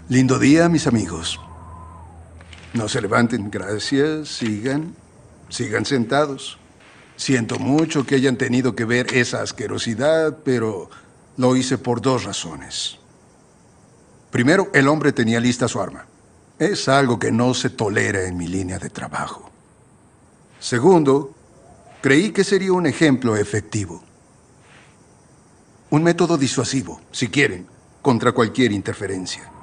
Lindo día, mis amigos. No se levanten, gracias. Sigan sentados. Siento mucho que hayan tenido que ver esa asquerosidad, pero lo hice por dos razones. Primero, el hombre tenía lista su arma. Es algo que no se tolera en mi línea de trabajo. Segundo, creí que sería un ejemplo efectivo. Un método disuasivo, si quieren, contra cualquier interferencia.